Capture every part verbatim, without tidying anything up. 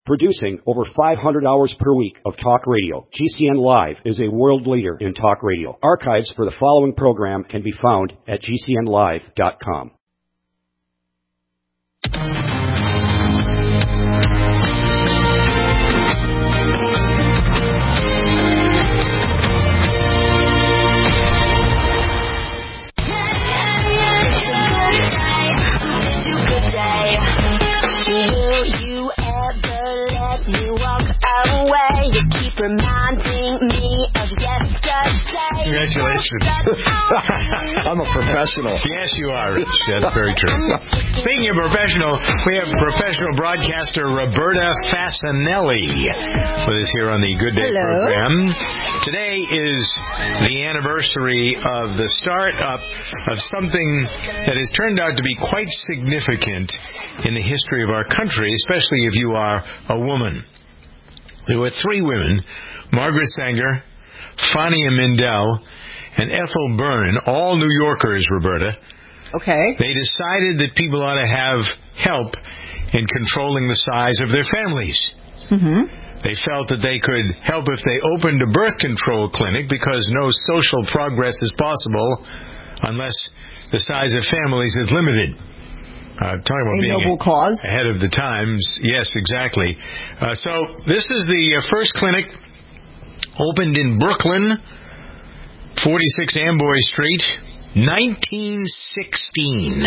Producing over five hundred hours per week of talk radio, G C N Live is a world leader in talk radio. Archives for the following program can be found at G C N live dot com. Will you ever let me walk away? You keep reminding me of yesterday. Congratulations. I'm a professional. Yes, you are, Rich. That's very true. Speaking of professional, we have professional broadcaster Roberta Fasanelli with us here on the Good Day Hello. program. Today is the anniversary of the start-up of something that has turned out to be quite significant in the history of our country, especially if you are a woman. There were three women, Margaret Sanger, Fania Mindell, and Ethel Byrne, all New Yorkers, Roberta. Okay. They decided that people ought to have help in controlling the size of their families. Mm-hmm. They felt that they could help if they opened a birth control clinic because no social progress is possible unless the size of families is limited. Uh, talking about a being noble a, cause. ahead of the times. Yes, exactly. Uh, so this is the uh, first clinic opened in Brooklyn, forty-six Amboy Street, nineteen sixteen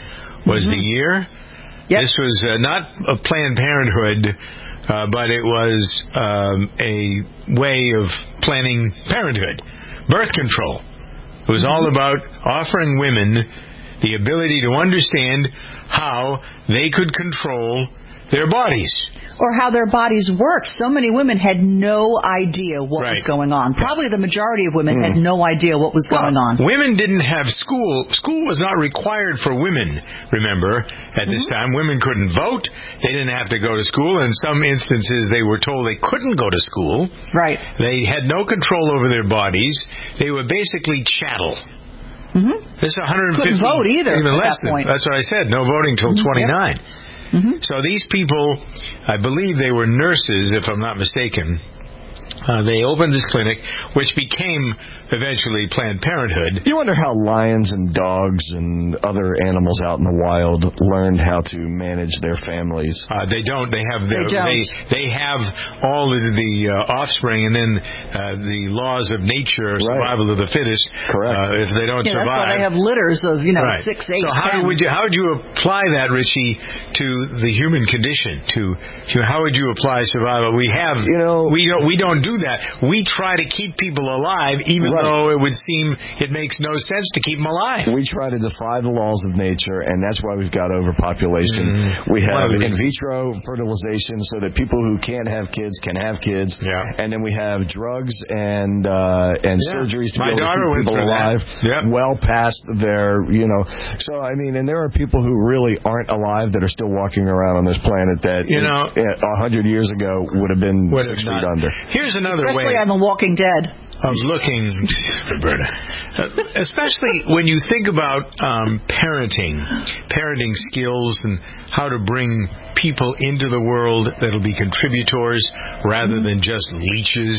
was mm-hmm. the year. Yep. This was uh, not a Planned Parenthood, uh, but it was um, a way of planning parenthood, birth control. It was mm-hmm. all about offering women the ability to understand how they could control their bodies. Or how their bodies worked. So many women had no idea what right. was going on. Probably the majority of women mm. had no idea what was well, going on. Women didn't have school. School was not required for women, remember, at this mm-hmm. time. Women couldn't vote. They didn't have to go to school. In some instances, they were told they couldn't go to school. Right. They had no control over their bodies. They were basically chattel. Mm-hmm. This is one hundred fifty. Couldn't vote either Even at less that than, point. That's what I said. No voting till mm-hmm. twenty-nine. Yep. Mm-hmm. So these people, I believe they were nurses, if I'm not mistaken. Uh, they opened this clinic, which became eventually Planned Parenthood. You wonder how lions and dogs and other animals out in the wild learned how to manage their families. Uh, they don't. They have they, their, don't. they they have all of the uh, offspring, and then uh, the laws of nature, survival right. of the fittest. Correct. Uh, if they don't yeah, survive, that's why they have litters of you know right. six, eight, so how ten. would you how would you apply that, Richie, to the human condition? To, to how would you apply survival? We have you know we don't we don't do that. We try to keep people alive, even right. though it would seem it makes no sense to keep them alive. We try to defy the laws of nature, and that's why we've got overpopulation. Mm. We have well, in vitro fertilization so that people who can't have kids can have kids. Yeah. And then we have drugs and uh, and yeah. surgeries to My be able daughter to keep people alive yep. well past their, you know. So, I mean, and there are people who really aren't alive that are still walking around on this planet that, you know, a hundred years ago would have been would six have feet not. under. Here's another Especially way. on The Walking Dead. Of looking, Roberta, uh, especially when you think about um, parenting, parenting skills, and how to bring people into the world that'll be contributors rather than just leeches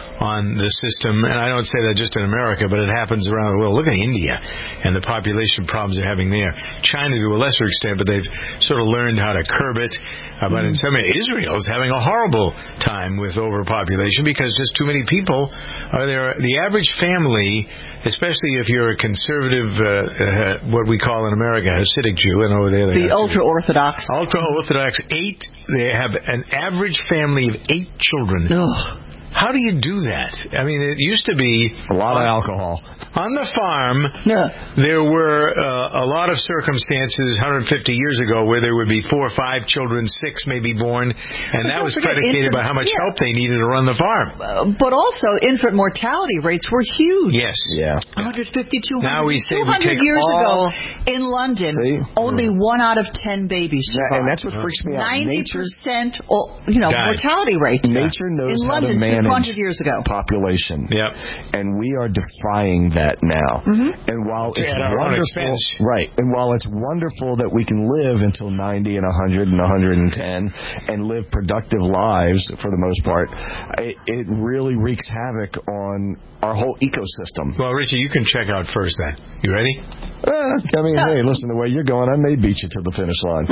on the system. And I don't say that just in America, but it happens around the world. Look at India and the population problems they're having there. China to a lesser extent, but they've sort of learned how to curb it. Uh, but in some areas, Israel is having a horrible time with overpopulation because just too many people are there. The average family, especially if you're a conservative, uh, uh, what we call in America, Hasidic Jew, and over there the ultra-Orthodox. Ultra-Orthodox, eight, they have an average family of eight children. Ugh. How do you do that? I mean, it used to be a lot on, of alcohol. On the farm, yeah. there were uh, a lot of circumstances one hundred fifty years ago where there would be four or five children, six maybe born, and that was predicated infant, by how much yeah. help they needed to run the farm. Uh, but also, infant mortality rates were huge. Yes. Yeah. one hundred fifty, two hundred. Now we say two hundred we take years all... ago in London, See? only mm. one out of ten babies survived. And that's what freaks me out. ninety percent, you know, Died. mortality rate. Nature knows in how London to manage hundred years ago. population. Yep. And we are defying that now. Mm-hmm. And while it's At our own wonderful, expense. right? And while it's wonderful that we can live until ninety and one hundred and one hundred ten and live productive lives for the most part, it, it really wreaks havoc on our whole ecosystem. Well, Richie, you can check out first then. You ready? Uh, I mean, hey, listen, the way you're going, I may beat you to the finish line.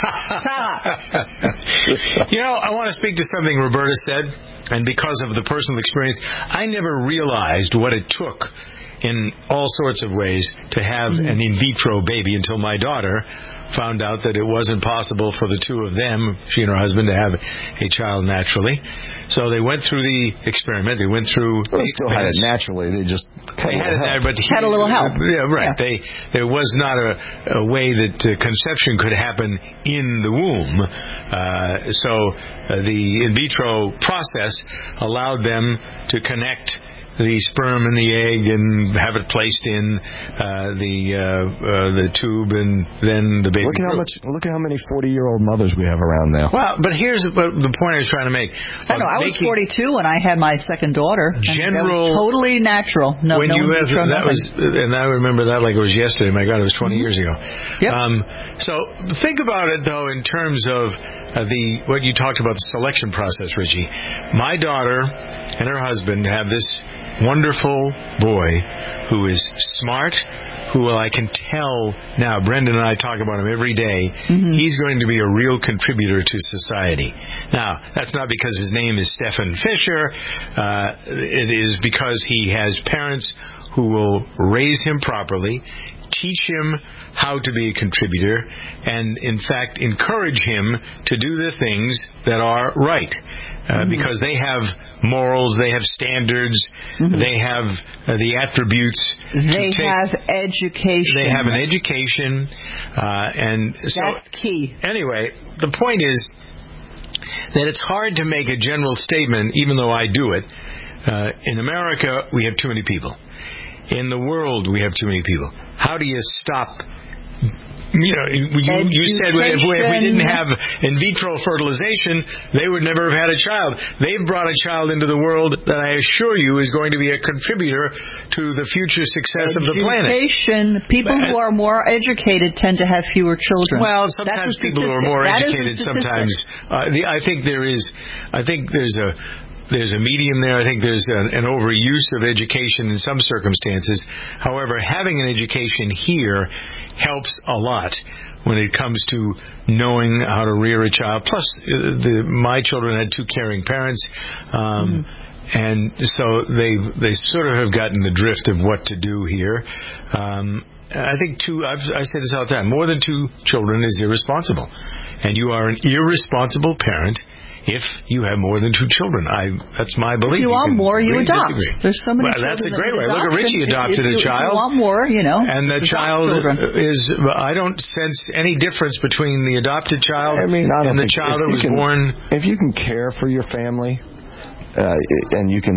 You know, I want to speak to something Roberta said, and because of the personal experience, I never realized what it took in all sorts of ways to have an in vitro baby until my daughter found out that it wasn't possible for the two of them, she and her husband, to have a child naturally. So they went through the experiment. They went through. Well, the they still had it expense. naturally. They just They had it there, but he, Had a little help. Yeah, right. Yeah. They there was not a, a way that uh, conception could happen in the womb. Uh, so uh, the in vitro process allowed them to connect the sperm and the egg and have it placed in uh, the uh, uh, the tube, and then the baby. Look at how grew. much. Look at how many forty-year-old mothers we have around now. Well, but here's the, the point I was trying to make. I know. I was forty-two when I had my second daughter. and General- that was totally natural. No, when no you in have, vitro, that nothing. was, and I remember that like it was yesterday. My God, it was twenty years ago. Yep. Um, so think about it though in terms of uh, the what you talked about, the selection process, Richie. My daughter and her husband have this wonderful boy who is smart, who I can tell now, Brendan and I talk about him every day, mm-hmm. he's going to be a real contributor to society. Now, that's not because his name is Stephen Fisher. Uh, it is because he has parents who will raise him properly, teach him how to be a contributor, and, in fact, encourage him to do the things that are right. Uh, mm-hmm. Because they have morals, they have standards, mm-hmm. they have uh, the attributes. They to take, have education. They have an education, uh, and so that's key. Anyway, the point is that it's hard to make a general statement, even though I do it. Uh, in America, we have too many people. In the world, we have too many people. How do you stop? You know, you, you said if we, if we didn't have in vitro fertilization, they would never have had a child. They've brought a child into the world that I assure you is going to be a contributor to the future success Education. of the planet. Education. People but, who are more educated tend to have fewer children. Well, sometimes people who are more that educated, sometimes uh, the, I think there is. I think there's a. There's a medium there. I think there's an, an overuse of education in some circumstances. However, having an education here helps a lot when it comes to knowing how to rear a child. Plus, the, my children had two caring parents, um, mm-hmm. and so they they sort of have gotten the drift of what to do here. Um, I think two. I've, I say this all the time. More than two children is irresponsible, and you are an irresponsible parent if you have more than two children. I that's my belief. If you want you more, you adopt. Disagree. There's so many well, children. That's a great that way. Look at Richie adopted if you, a child. If you want more, you know. And the child children. is, I don't sense any difference between the adopted child I mean, I don't and the think child that was can, born. If you can care for your family, Uh, and you can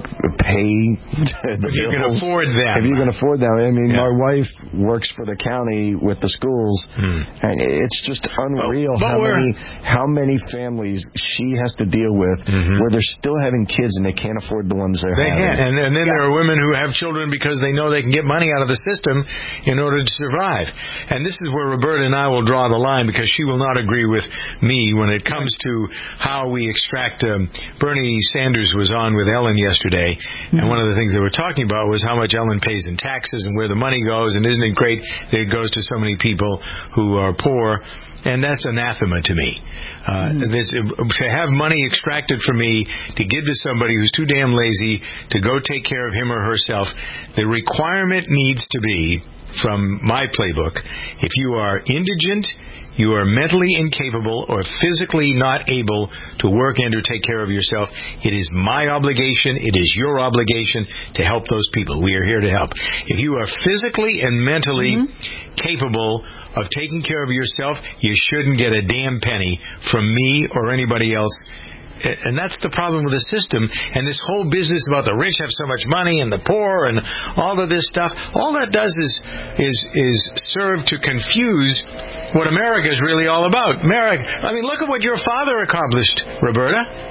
pay the you can bills. afford them. If you can afford them. I mean, yeah. my wife works for the county with the schools, hmm. and it's just unreal but, but how many how many families she has to deal with mm-hmm. where they're still having kids and they can't afford the ones they're they having. Can. And, and then yeah. there are women who have children because they know they can get money out of the system in order to survive. And this is where Roberta and I will draw the line, because she will not agree with me when it comes to how we extract. Um, Bernie Sanders was on with Ellen yesterday, mm-hmm. and one of the things they were talking about was how much Ellen pays in taxes and where the money goes, and isn't it great that it goes to so many people who are poor. And that's anathema to me. Uh, mm-hmm. this, to have money extracted from me to give to somebody who's too damn lazy to go take care of him or herself, the requirement needs to be, from my playbook, if you are indigent, you are mentally incapable or physically not able to work and or take care of yourself, it is my obligation, it is your obligation to help those people. We are here to help. If you are physically and mentally mm-hmm. capable of taking care of yourself, you shouldn't get a damn penny from me or anybody else. And that's the problem with the system. And this whole business about the rich have so much money and the poor and all of this stuff, all that does is is is serve to confuse what America is really all about. America, I mean, look at what your father accomplished, Roberta.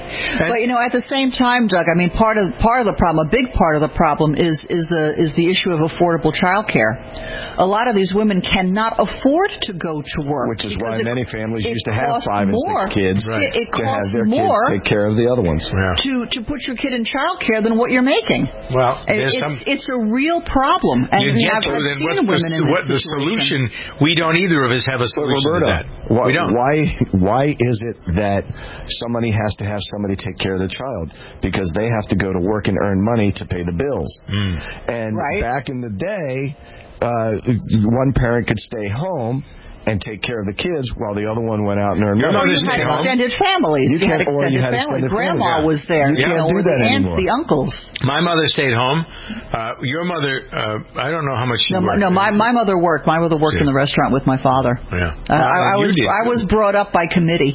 But you know, at the same time, Doug, I mean, part of part of the problem, a big part of the problem, is is the is the issue of affordable child care. A lot of these women cannot afford to go to work, which is why it, many families used to have five and more. six kids right. it, it to have their more kids take care of the other ones. Yeah. To to put your kid in child care than what you're making. Well, it's, some, it's a real problem. And you get I've, to, I've then seen what's women the, in what the situation. solution? We don't either of us have a solution Roberto, to that. Why, we don't. Why, why is it that somebody has to have somebody take care of their child? Because they have to go to work and earn money to pay the bills. Mm. And right. back in the day, uh, one parent could stay home and take care of the kids while the other one went out and earned money. Or you had extended families. You, you had extended or you had families. Grandma yeah. was there. You, you can't know, do or that the aunts, anymore. the uncles. My mother stayed home. Uh, your mother, uh, I don't know how much she no, worked. No, my my mother worked. My mother worked yeah. in the restaurant with my father. Yeah. Uh, I, I was did. I was brought up by committee.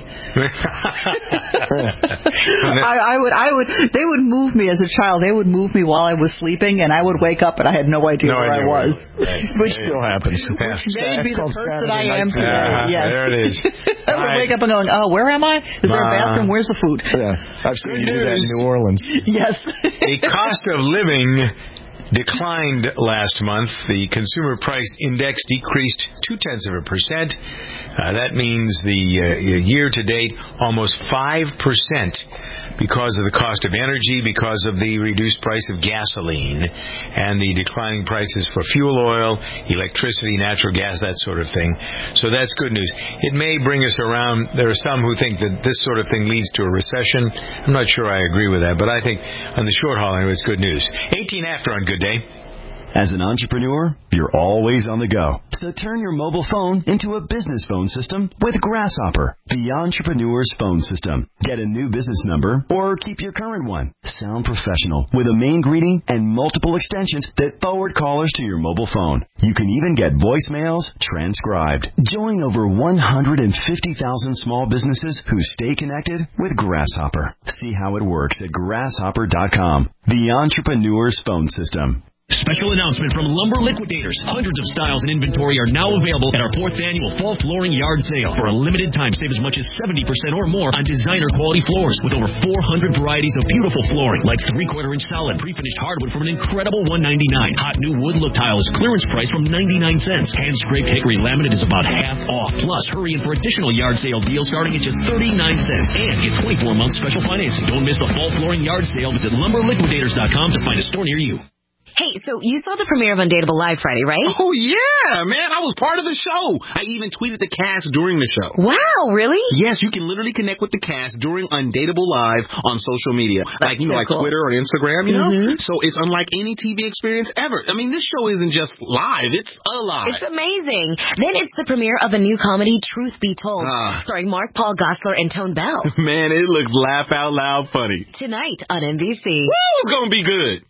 I, I would I would they would move me as a child. They would move me while I was sleeping, and I would wake up and I had no idea no where idea I was. Right. Which it still happens. Which may be the person I am today. Uh, yes. There it is. I would wake up and going, oh, where am I? Is there a bathroom? Where's the food? Yeah, I've seen you do that in New Orleans. Yes. The cost of living declined last month. The consumer price index decreased two tenths of a percent. Uh, that means the uh, year to date almost five percent because of the cost of energy, because of the reduced price of gasoline, and the declining prices for fuel oil, electricity, natural gas, that sort of thing. So that's good news. It may bring us around. There are some who think that this sort of thing leads to a recession. I'm not sure I agree with that, but I think on the short haul, anyway, it's good news. eighteen after on Good Day. As an entrepreneur, you're always on the go. So turn your mobile phone into a business phone system with Grasshopper, the entrepreneur's phone system. Get a new business number or keep your current one. Sound professional with a main greeting and multiple extensions that forward callers to your mobile phone. You can even get voicemails transcribed. Join over one hundred fifty thousand small businesses who stay connected with Grasshopper. See how it works at grasshopper dot com, the entrepreneur's phone system. Special announcement from Lumber Liquidators. Hundreds of styles and inventory are now available at our fourth annual Fall Flooring Yard Sale. For a limited time, save as much as seventy percent or more on designer quality floors with over four hundred varieties of beautiful flooring, like three-quarter inch solid pre-finished hardwood from an incredible one ninety-nine. Hot new wood look tile is clearance price from ninety-nine cents. Hand-scraped hickory laminate is about half off. Plus, hurry in for additional yard sale deals starting at just thirty-nine cents. And get twenty-four month special financing. Don't miss the Fall Flooring Yard Sale. Visit lumber liquidators dot com to find a store near you. Hey, so you saw the premiere of Undateable Live Friday, right? Oh, yeah, man. I was part of the show. I even tweeted the cast during the show. Wow, really? Yes, you can literally connect with the cast during Undateable Live on social media. That's like, you know, so like cool. Twitter or Instagram, you know? Mm-hmm. So it's unlike any T V experience ever. I mean, this show isn't just live. It's alive. It's amazing. Then it's the premiere of the new comedy, Truth Be Told, Ah. starring Mark Paul Gosselaar and Tone Bell. Man, it looks laugh out loud funny. Tonight on N B C. Woo, it's going to be good.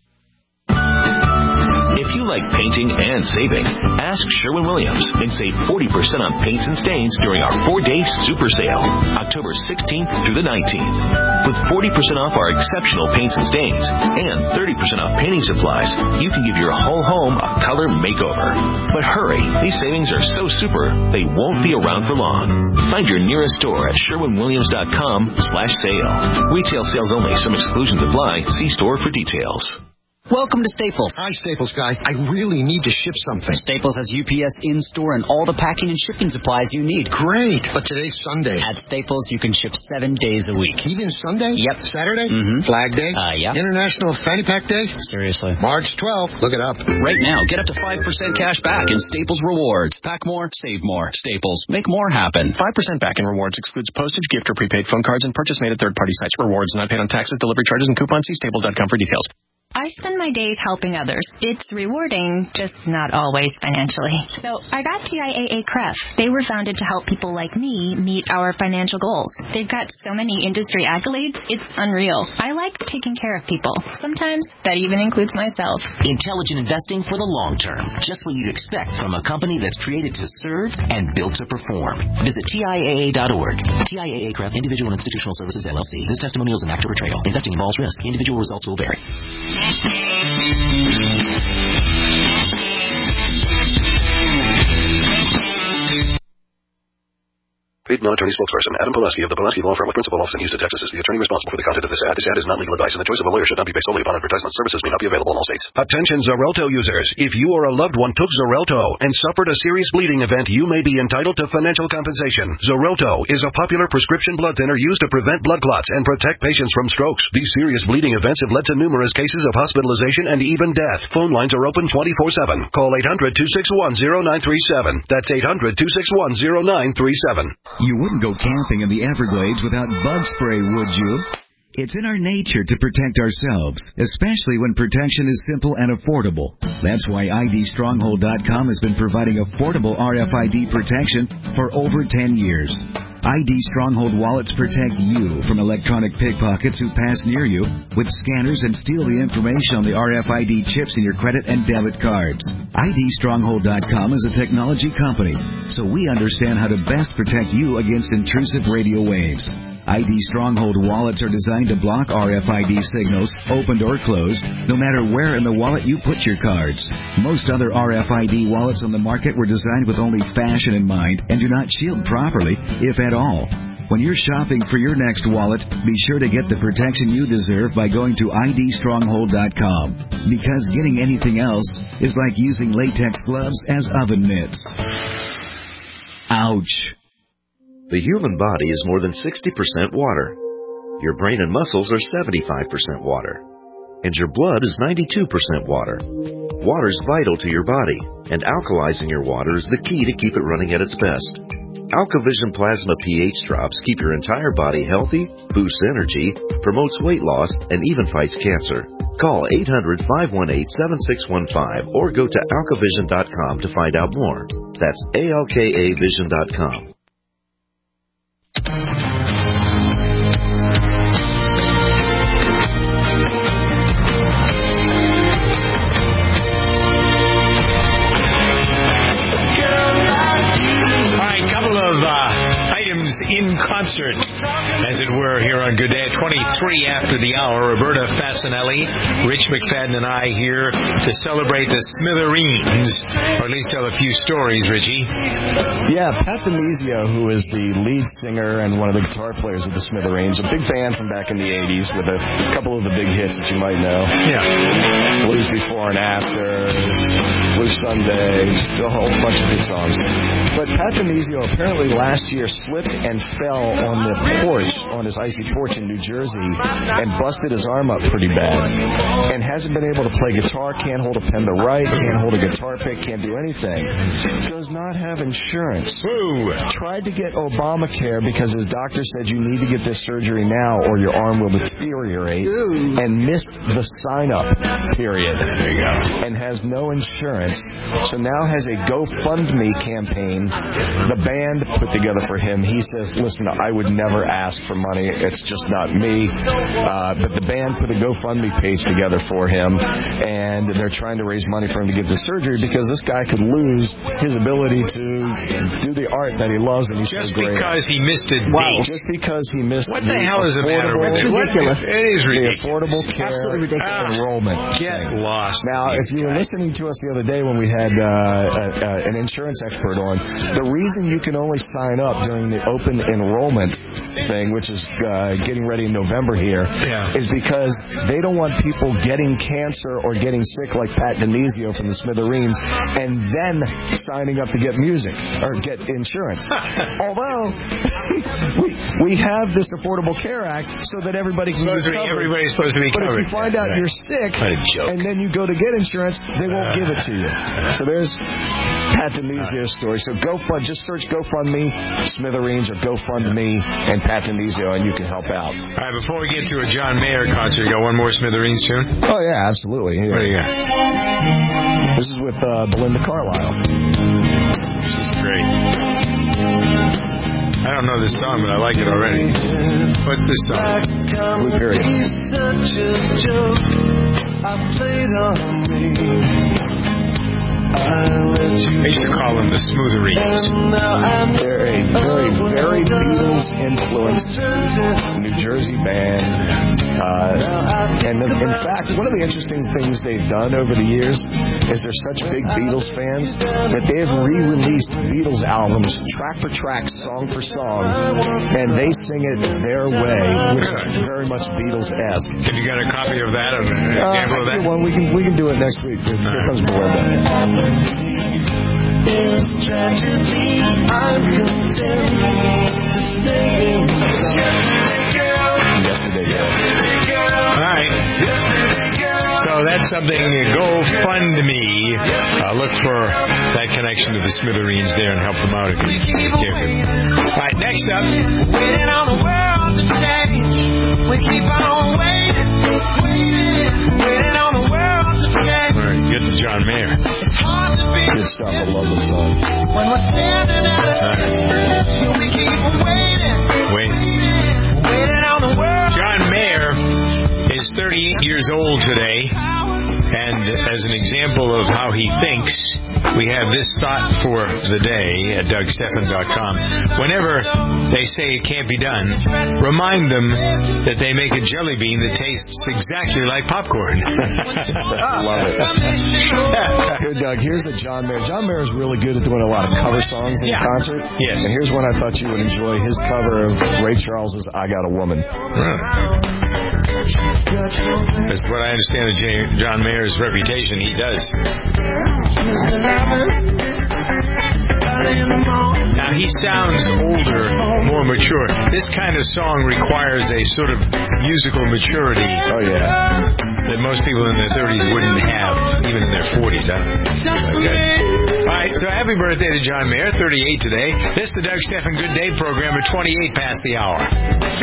If you like painting and saving, ask Sherwin-Williams and save forty percent on paints and stains during our four-day super sale, October sixteenth through the nineteenth. With forty percent off our exceptional paints and stains and thirty percent off painting supplies, you can give your whole home a color makeover. But hurry, these savings are so super, they won't be around for long. Find your nearest store at sherwin williams dot com slash sale. Retail sales only. Some exclusions apply. See store for details. Welcome to Staples. Hi, Staples guy. I really need to ship something. Staples has U P S in-store and all the packing and shipping supplies you need. Great. But today's Sunday. At Staples, you can ship seven days a week. Even Sunday? Yep. Saturday? Mm-hmm. Flag Day? Uh, yeah. International Fanny Pack Day? Seriously. March twelfth. Look it up. Right now, get up to five percent cash back in Staples Rewards. Pack more, save more. Staples. Make more happen. five percent back in rewards excludes postage, gift, or prepaid phone cards and purchase made at third-party sites. Rewards not paid on taxes, delivery charges, and coupons. See staples dot com for details. I spend my days helping others. It's rewarding, just not always financially. So I got T I A A C R E F. They were founded to help people like me meet our financial goals. They've got so many industry accolades, it's unreal. I like taking care of people. Sometimes that even includes myself. Intelligent investing for the long term. Just what you'd expect from a company that's created to serve and built to perform. Visit T I A A dot org. T I A A C R E F, Individual and Institutional Services, L L C. This testimonial is an act of betrayal. Investing involves risk. Individual results will vary. Pete lead non-attorney spokesperson. Adam Pulaski of the Pulaski Law Firm with principal office in Houston, Texas is the attorney responsible for the content of this ad. This ad is not legal advice, and the choice of a lawyer should not be based solely upon advertisement. Services may not be available in all states. Attention Xarelto users. If you or a loved one took Xarelto and suffered a serious bleeding event, you may be entitled to financial compensation. Xarelto is a popular prescription blood thinner used to prevent blood clots and protect patients from strokes. These serious bleeding events have led to numerous cases of hospitalization and even death. Phone lines are open twenty-four seven. Call eight hundred, two six one, zero nine three seven. That's eight hundred, two six one, zero nine three seven. You wouldn't go camping in the Everglades without bug spray, would you? It's in our nature to protect ourselves, especially when protection is simple and affordable. That's why I D Stronghold dot com has been providing affordable R F I D protection for over ten years. I D Stronghold wallets protect you from electronic pickpockets who pass near you with scanners and steal the information on the R F I D chips in your credit and debit cards. I D Stronghold dot com is a technology company, so we understand how to best protect you against intrusive radio waves. I D Stronghold wallets are designed to block R F I D signals, opened or closed, no matter where in the wallet you put your cards. Most other R F I D wallets on the market were designed with only fashion in mind and do not shield properly, if at all. When you're shopping for your next wallet, be sure to get the protection you deserve by going to I D Stronghold dot com. Because getting anything else is like using latex gloves as oven mitts. Ouch. The human body is more than sixty percent water. Your brain and muscles are seventy-five percent water. And your blood is ninety-two percent water. Water is vital to your body, and alkalizing your water is the key to keep it running at its best. AlkaVision Plasma pH drops keep your entire body healthy, boosts energy, promotes weight loss, and even fights cancer. Call eight hundred, five one eight, seven six one five or go to alka vision dot com to find out more. That's A L K A vision dot com. In concert, as it were, here on Good Day at twenty-three after the hour. Roberta Fasanelli, Rich McFadden, and I here to celebrate the Smithereens, or at least tell a few stories, Richie. Yeah, Pat Denizio, who is the lead singer and one of the guitar players of the Smithereens, a big band from back in the eighties with a couple of the big hits that you might know. Yeah. Blues Before and After, Blue Sunday, just a whole bunch of good songs. But Pat Denizio apparently last year slipped and fell on the porch, on his icy porch in New Jersey, and busted his arm up pretty bad. And hasn't been able to play guitar, can't hold a pen to write, can't hold a guitar pick, can't do anything. Does not have insurance. Ooh. Tried to get Obamacare because his doctor said you need to get this surgery now or your arm will deteriorate. Ooh. And missed the sign-up period. There you go. And has no insurance. So now has a GoFundMe campaign the band put together for him. He says, listen, I would never ask for money. It's just not me. Uh, but the band put a GoFundMe page together for him, and they're trying to raise money for him to get the surgery because this guy could lose his ability to do the art that he loves and he's just so great. because he missed a date. Wow. Just because he missed what the, the hell is the matter with it? Ridiculous. It is ridiculous. The Affordable Care ridiculous. Enrollment. Get thing. lost. Now, if you were listening to us the other day when we had uh, a, a, an insurance expert on, the reason you can only sign up during the open enrollment thing, which is uh, getting ready in November here, yeah. is because they don't want people getting cancer or getting sick like Pat Denizio from the Smithereens and then signing up to get music or get insurance. Although we we have this Affordable Care Act so that everybody can supposed be covered. Everybody's supposed to be but covered. But if you find out right. you're sick and then you go to get insurance, they won't uh, give it to you. So there's Pat Denizio's story. So go fund, just search GoFundMe, Smithereens, or GoFundMe and Pat Denizio, and you can help out. All right, before we get to a John Mayer concert, you got one more Smithereens tune? Oh, yeah, absolutely. Yeah. What do you got? This is with uh, Belinda Carlisle. This is great. I don't know this song, but I like it already. What's this song? Blue Period. I used to call them the Smithereens. They're a very, very Beatles-influenced New Jersey band. Uh, and in fact, one of the interesting things they've done over the years is they're such big Beatles fans that they have re-released Beatles albums track for track, song for song, and they sing it their way, which is very much Beatles-esque. Have you got a copy of that, or an example uh, of that? Well, we can we can do it next week. Here comes Belinda. This tragedy I'm condemned to stay. Yesterday, girl. All right. So that's something. GoFundMe. Uh, look for that connection to the Smithereens there and help them out if you care. All right. Next up. Waiting on the world to change. We keep on waiting, waiting, waiting on the world to change. All right. Get to John Mayer. Good stuff. I love the song. When we're standing at a distance, we keep waiting, Wait. waiting on the world. John Mayer is thirty-eight years old today, and as an example of how he thinks, we have this thought for the day at Doug Stephan dot com. Whenever they say it can't be done, remind them that they make a jelly bean that tastes exactly like popcorn. Love it. Here, Doug, here's a John Mayer. John Mayer is really good at doing a lot of cover songs in Yeah. concert. Yes. And here's one I thought you would enjoy, his cover of Ray Charles's I Got a Woman. That's what I understand of J- John Mayer's reputation. He does. Now, he sounds older, more mature. This kind of song requires a sort of musical maturity. Oh, yeah. That most people in their thirties wouldn't have, even in their forties. Huh? Okay. All right, so happy birthday to John Mayer, thirty-eight today. This is the Doug Stephan Good Day program at twenty-eight past the hour.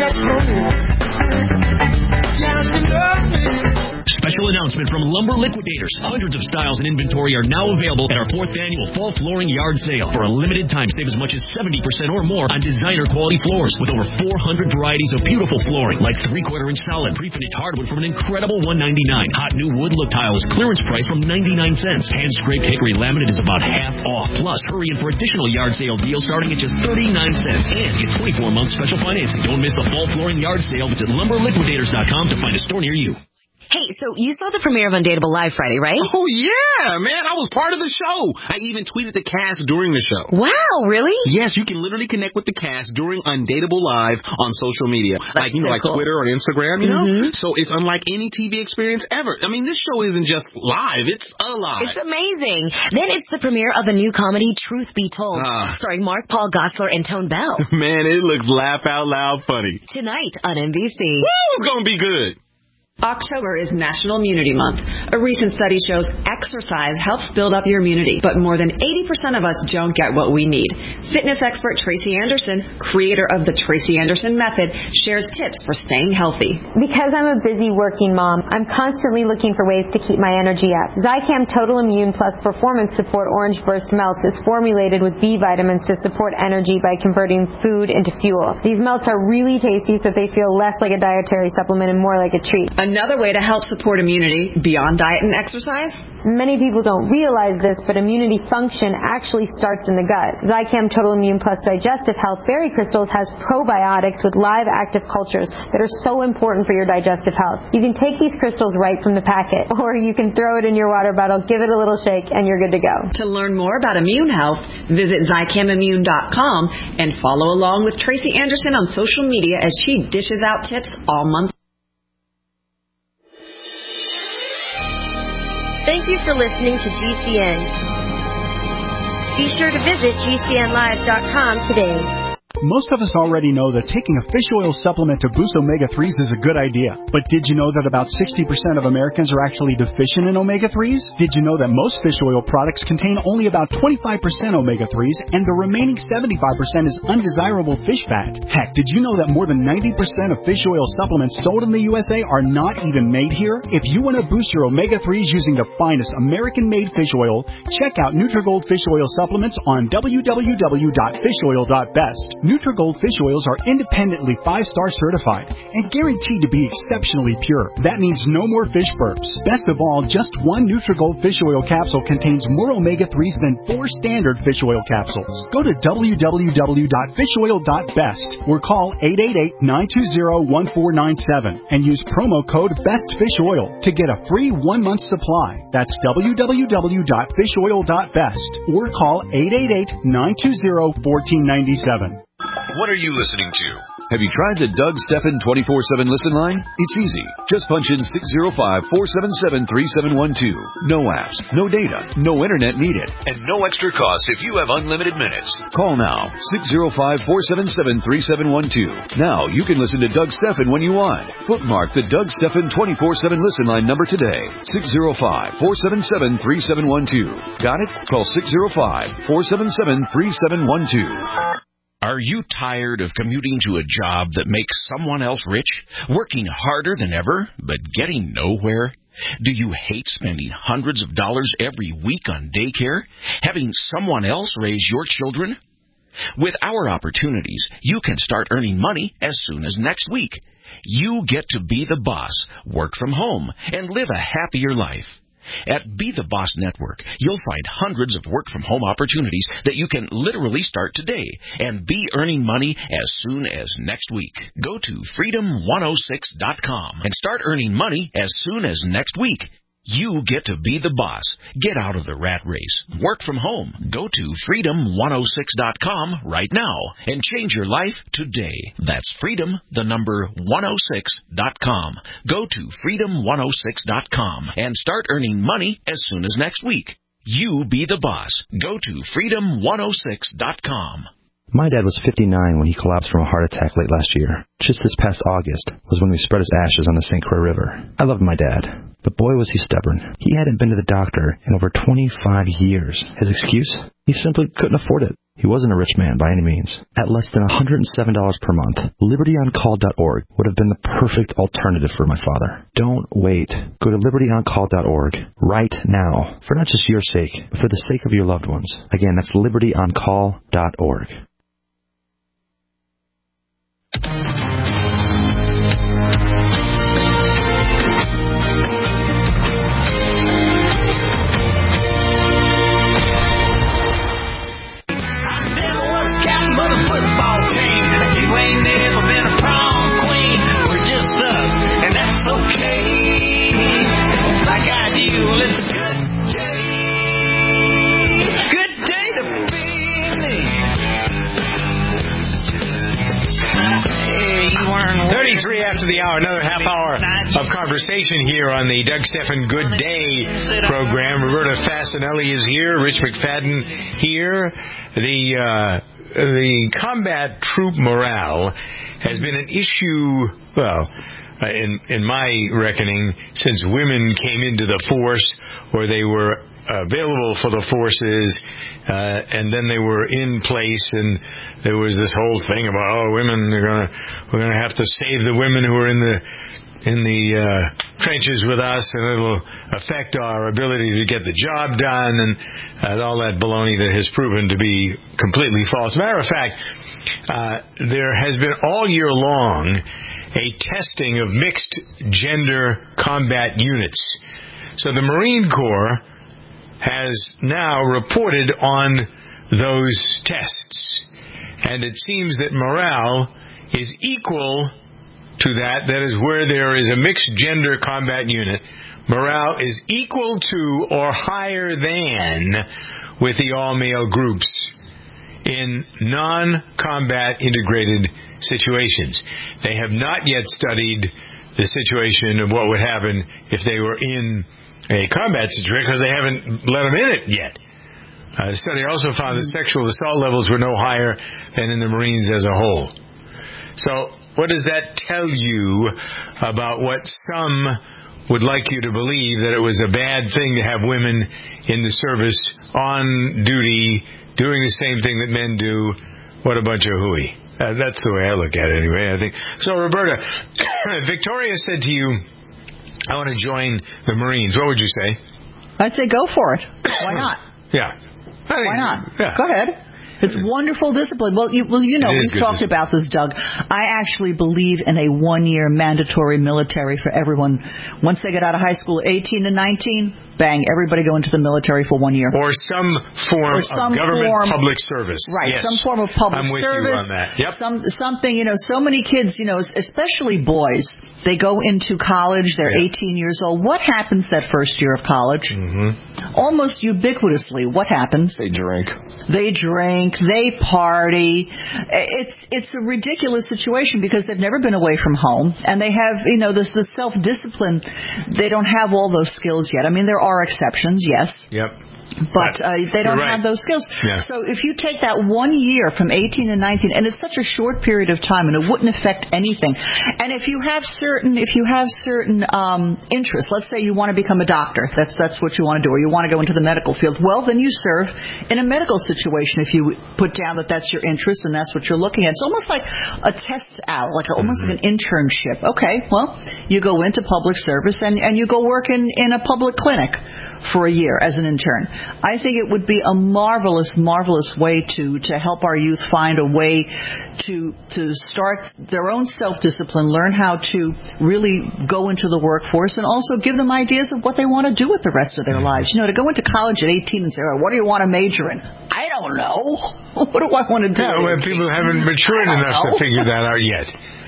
Special announcement from Lumber Liquidators. Hundreds of styles and inventory are now available at our fourth annual Fall Flooring Yard Sale. For a limited time, save as much as seventy percent or more on designer quality floors with over four hundred varieties of beautiful flooring, like three-quarter inch solid, pre-finished hardwood from an incredible one ninety-nine. Hot new wood look tiles, clearance price from ninety-nine cents. Hand-scraped hickory laminate is about half off. Plus, hurry in for additional yard sale deals starting at just thirty-nine cents. And get twenty-four month special financing. Don't miss the Fall Flooring Yard Sale. Visit lumber liquidators dot com to find a store near you. Hey, so you saw the premiere of Undateable Live Friday, right? Oh, yeah, man. I was part of the show. I even tweeted the cast during the show. Wow, really? Yes, you can literally connect with the cast during Undateable Live on social media. That's like, you know, so like cool. Twitter or Instagram, you know? Mm-hmm. So it's unlike any T V experience ever. I mean, this show isn't just live. It's alive. It's amazing. Then it's the premiere of the new comedy Truth Be Told, Ah. starring Mark Paul Gosselaar and Tone Bell. Man, it looks laugh out loud funny. Tonight on N B C. Woo, it's going to be good. October is National Immunity Month. A recent study shows exercise helps build up your immunity, but more than eighty percent of us don't get what we need. Fitness expert Tracy Anderson, creator of the Tracy Anderson Method, shares tips for staying healthy. Because I'm a busy working mom, I'm constantly looking for ways to keep my energy up. Zicam Total Immune Plus Performance Support Orange Burst Melts is formulated with B vitamins to support energy by converting food into fuel. These melts are really tasty, so they feel less like a dietary supplement and more like a treat. Another way to help support immunity beyond diet and exercise? Many people don't realize this, but immunity function actually starts in the gut. Zicam Total Immune Plus Digestive Health Berry Crystals has probiotics with live active cultures that are so important for your digestive health. You can take these crystals right from the packet, or you can throw it in your water bottle, give it a little shake, and you're good to go. To learn more about immune health, visit Zicam Immune dot com and follow along with Tracy Anderson on social media as she dishes out tips all month. Thank you for listening to G C N. Be sure to visit G C N live dot com today. Most of us already know that taking a fish oil supplement to boost omega threes is a good idea. But did you know that about sixty percent of Americans are actually deficient in omega threes? Did you know that most fish oil products contain only about twenty-five percent omega threes and the remaining seventy-five percent is undesirable fish fat? Heck, did you know that more than ninety percent of fish oil supplements sold in the U S A are not even made here? If you want to boost your omega threes using the finest American-made fish oil, check out Nutrigold Fish Oil Supplements on w w w dot fish oil dot best. Nutrigold fish oils are independently five-star certified and guaranteed to be exceptionally pure. That means no more fish burps. Best of all, just one Nutrigold fish oil capsule contains more omega threes than four standard fish oil capsules. Go to w w w dot fish oil dot best or call eight eight eight, nine two zero, one four nine seven and use promo code BESTFISHOIL to get a free one-month supply. That's w w w dot fish oil dot best or call eight eight eight, nine two zero, one four nine seven. What are you listening to? Have you tried the Doug Stephan twenty-four seven listen line? It's easy. Just punch in six zero five, four seven seven, three seven one two. No apps, no data, no internet needed, and no extra cost if you have unlimited minutes. Call now, six zero five, four seven seven, three seven one two. Now you can listen to Doug Stephan when you want. Bookmark the Doug Stephan twenty-four seven listen line number today, six zero five, four seven seven, three seven one two. Got it? Call six zero five, four seven seven, three seven one two. Are you tired of commuting to a job that makes someone else rich, working harder than ever, but getting nowhere? Do you hate spending hundreds of dollars every week on daycare, having someone else raise your children? With our opportunities, you can start earning money as soon as next week. You get to be the boss, work from home, and live a happier life. At Be the Boss Network, you'll find hundreds of work-from-home opportunities that you can literally start today and be earning money as soon as next week. Go to freedom one oh six dot com and start earning money as soon as next week. You get to be the boss. Get out of the rat race. Work from home. Go to freedom one oh six dot com right now and change your life today. That's freedom, the number one oh six dot com. Go to freedom one oh six dot com and start earning money as soon as next week. You be the boss. Go to freedom one oh six dot com. My dad was fifty-nine when he collapsed from a heart attack late last year. Just this past August was when we spread his ashes on the Saint Croix River. I loved my dad, but boy was he stubborn. He hadn't been to the doctor in over twenty-five years. His excuse? He simply couldn't afford it. He wasn't a rich man by any means. At less than one hundred seven dollars per month, liberty on call dot org would have been the perfect alternative for my father. Don't wait. Go to liberty on call dot org right now, for not just your sake, but for the sake of your loved ones. Again, that's liberty on call dot org. thirty-three after the hour, another half hour of conversation here on the Doug Stephan Good Day program. Roberta Fasanelli is here, Rich McFadden here. The uh, the combat troop morale has been an issue, well, uh, in in my reckoning, since women came into the force, or they were available for the forces, uh, and then they were in place, and there was this whole thing about, oh, women are gonna, we're gonna have to save the women who are in the in the uh, trenches with us, and it'll affect our ability to get the job done, and uh, all that baloney that has proven to be completely false. Matter of fact, uh, there has been all year long a testing of mixed gender combat units. So the Marine Corps has now reported on those tests, and it seems that morale is equal to that. That is, where there is a mixed gender combat unit, morale is equal to or higher than with the all-male groups in non-combat integrated situations. They have not yet studied the situation of what would happen if they were in a combat situation, because they haven't let them in it yet. Uh, the study also found that sexual assault levels were no higher than in the Marines as a whole. So what does that tell you about what some would like you to believe, that it was a bad thing to have women in the service, on duty, doing the same thing that men do? What a bunch of hooey. Uh, that's the way I look at it anyway, I think. So, Roberta, Victoria said to you, I want to join the Marines. What would you say? I'd say go for it. Why not? Yeah. I think, Why not? Yeah. Go ahead. It's wonderful discipline. Well, you, well, you know, we've talked discipline. about this, Doug. I actually believe in a one-year mandatory military for everyone. Once they get out of high school, eighteen and nineteen, bang, everybody go into the military for one year. Or some form or some of government form, public service. Right, yes. some form of public I'm with service. You on that. Yep. Some, something, you know, so many kids, you know, especially boys, they go into college, they're yeah. eighteen years old. What happens that first year of college? Mm-hmm. Almost ubiquitously, what happens? They drink. They drink, they party. It's it's a ridiculous situation because they've never been away from home, and they have, you know, this the self-discipline. They don't have all those skills yet. I mean, there are exceptions, yes. Yep. But uh, they don't right. have those skills. Yeah. So if you take that one year from eighteen to nineteen, and it's such a short period of time, and it wouldn't affect anything. And if you have certain, if you have certain um, interests, let's say you want to become a doctor, that's that's what you want to do, or you want to go into the medical field. Well, then you serve in a medical situation if you put down that that's your interest and that's what you're looking at. It's almost like a test out, like a, almost mm-hmm. like an internship. Okay, well, you go into public service and and you go work in in a public clinic for a year as an intern. I think it would be a marvelous, marvelous way to, to help our youth find a way to to start their own self-discipline, learn how to really go into the workforce, and also give them ideas of what they want to do with the rest of their lives. You know, to go into college at eighteen and say, oh, what do you want to major in? I don't know. What do I want to do? Yeah, well, people haven't matured enough know. to figure that out yet.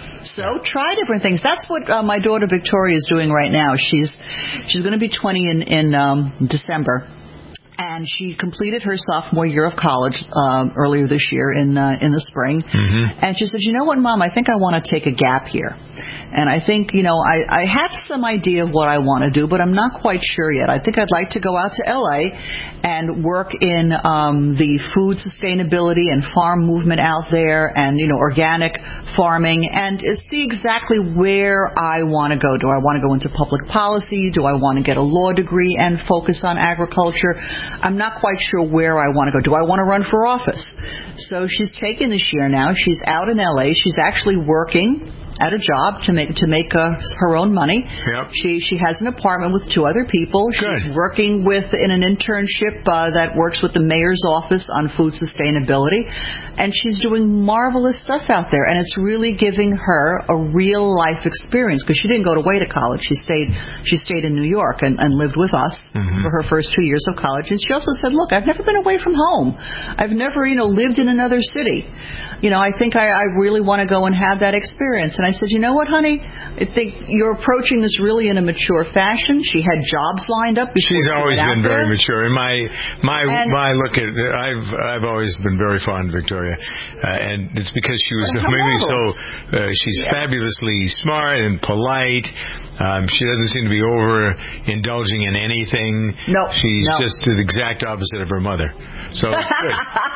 So try different things. That's what uh, my daughter Victoria is doing right now. She's she's going to be twenty in in um, December, and she completed her sophomore year of college um, earlier this year in uh, in the spring. Mm-hmm. And she said, "You know what, Mom? I think I want to take a gap here." And I think, you know, I, I have some idea of what I want to do, but I'm not quite sure yet. I think I'd like to go out to L A and work in um, the food sustainability and farm movement out there, and, you know, organic farming, and see exactly where I want to go. Do I want to go into public policy? Do I want to get a law degree and focus on agriculture? I'm not quite sure where I want to go. Do I want to run for office? So she's taken this year now. She's out in L A. She's actually working at a job to make to make uh, her own money. Yep. She she has an apartment with two other people. Good. She's working with in an internship uh, that works with the mayor's office on food sustainability, and she's doing marvelous stuff out there. And it's really giving her a real life experience because she didn't go away to college. She stayed she stayed in New York and, and lived with us mm-hmm. for her first two years of college. And she also said, "Look, I've never been away from home. I've never you know lived in another city. You know, I think I, I really want to go and have that experience." And I said, "You know what, honey? I think you're approaching this really in a mature fashion." She had jobs lined up before she's she always went been out very there. mature. In my my and, my look at I've I've always been very fond of Victoria, uh, and it's because she was maybe so uh, she's yeah. fabulously smart and polite. Um, she doesn't seem to be over indulging in anything. No, she's no. just the exact opposite of her mother. So it's good.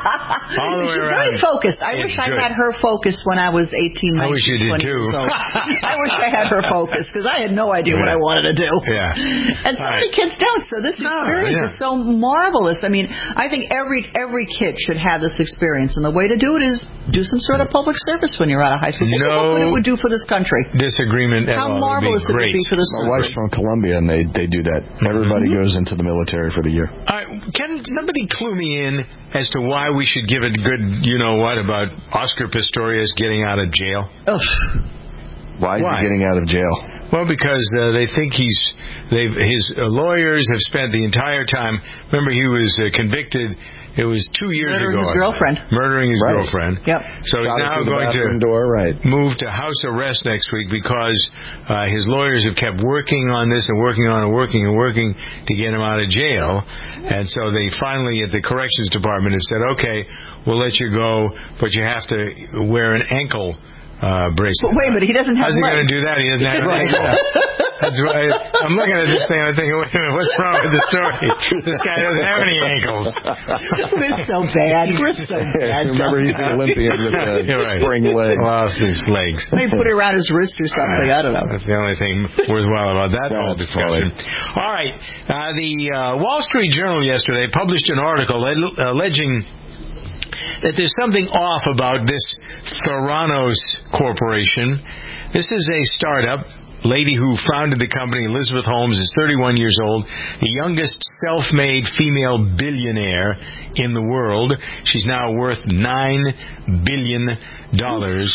All the way she's around. very focused. I it's wish I good. had her focus when I was eighteen, nineteen, I wish you did twenty too. years old. I wish I had her focus because I had no idea yeah. what I wanted to do. Yeah. And so All many right. kids don't. So this no, experience yeah. is so marvelous. I mean, I think every every kid should have this experience, and the way to do it is do some sort of public service when you're out of high school. Think no about what it would do for this country. Disagreement at How all. marvelous it would be, it would be for this My country. wife's from Colombia, and they, they do that. Everybody mm-hmm. goes into the military for the year. All right, can somebody clue me in as to why we should give it good, you know what, about Oscar Pistorius getting out of jail? Ugh. Why is why? he getting out of jail? Well, because uh, they think he's, they've, his uh, lawyers have spent the entire time, remember he was uh, convicted, it was two years murdering ago. Murdering his girlfriend. Murdering his right. girlfriend. Yep. So Shot he's now going to door, right. move to house arrest next week because uh, his lawyers have kept working on this and working on it, working and working to get him out of jail. And so they finally, at the corrections department, have said, okay, we'll let you go, but you have to wear an ankle Uh, bracelet. But wait a minute, he doesn't have How's he going to legs. do that? He doesn't have legs. That's why I'm looking at this thing and I'm thinking, wait a minute, what's wrong with the story? This guy doesn't have any ankles. We're so bad. We're so bad. Remember, he's the Olympian with the right. spring legs. Lost his legs. Maybe put it around his wrist or something. I don't know. That's the only thing worthwhile about that That's whole discussion. funny. All right. Uh, the uh, Wall Street Journal yesterday published an article alleging that there's something off about this Theranos Corporation. This is a startup lady who founded the company, Elizabeth Holmes, is thirty-one years old, the youngest self-made female billionaire in the world. She's now worth nine billion dollars.